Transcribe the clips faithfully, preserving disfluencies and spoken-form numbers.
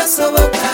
birasoboka.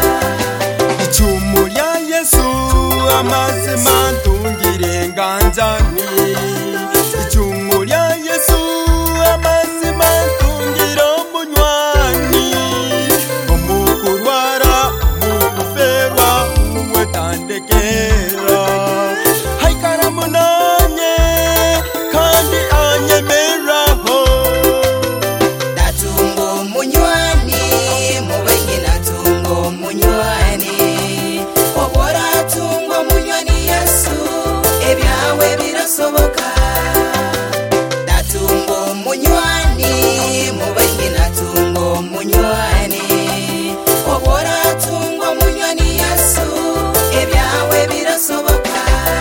Icumu rya Yesu amazima ntungire nganzani. Icumu rya Yesu amazima ntungira munywani. Umukurwara umukuferwa uwe tandekera. Haikara munanye kandi anyemeraho. Natungo munywani mubenye natungo munywani. Obora tungo munywani Yesu ebyawe birasoboka. Natungo munywani mubenye natungo munywani. Obora tungo munywani Yesu ebyawe birasoboka.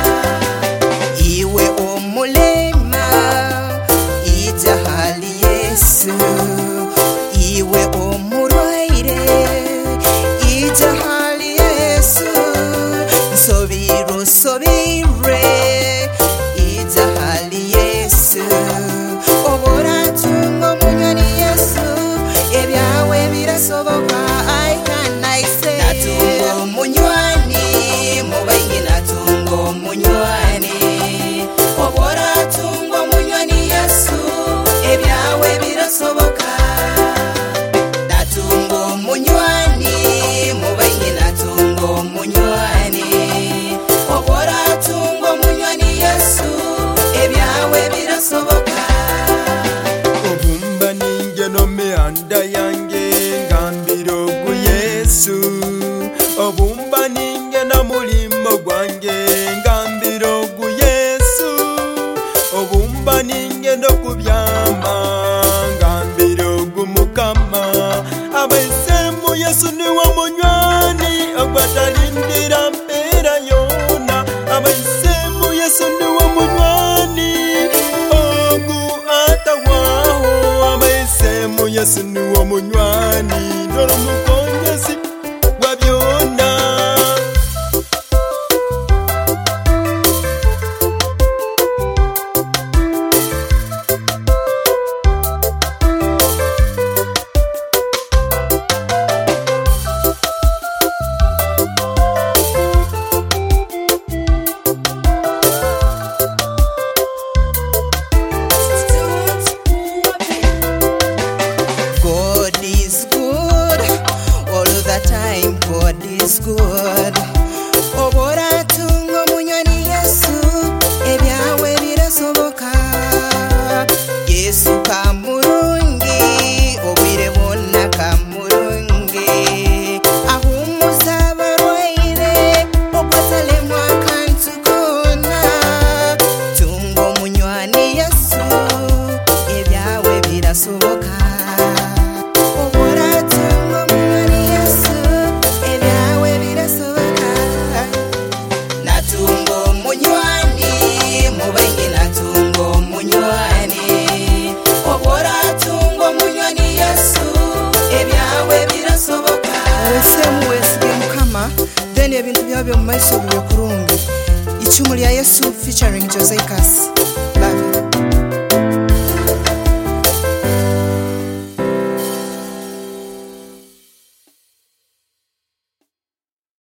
Iwe omulema ijahali Yesu. Iwe omurwaire ijahali Yesu. Nsobiro sobire ijahali Yesu. Obora tungo munywani Yesu ebyawe birasoboka. I can I say natungo munywani mubenye natungo munywani. Obora tungo munywani Yesu ebyawe birasoboka. Natungo munywani mubenye natungo munywani. Obora tungo munywani Yesu ebyawe birasoboka. Obumba ninge no meanda yange ngambiro ku Yesu. Obumba ninge na mulimo gwange ngambiro ku Yesu. Obumba ninge no kubyama ngambiro ku Mukama. Abaisemu Yesu niwo munywani ogwatalindira mpera yona. Abaisemu Yesu niwo munywani ogu atawaho. Abaisemu Yesu niwo munywani noro mukongezi wa byona. God is good all the time. God is good. Obora tungo munywani Yesu ebyawe birasoboka. Yesu kamurungi obwire bonna kamurungi. Ahumuza abarwaire okwasalemwa akantu kona. Tungo munywani Yesu ebyawe birasoboka. Obora tungo munywani Yesu ebyawe birasoboka. Natungo munywani mubenye natungo munywani. Obora tungo munywani Yesu ebyawe birasoboka. Wesemu wesige Mukama then ebintu byawe mu maiso bibe kurungi. Icumu rya Yesu featuring Josaikas.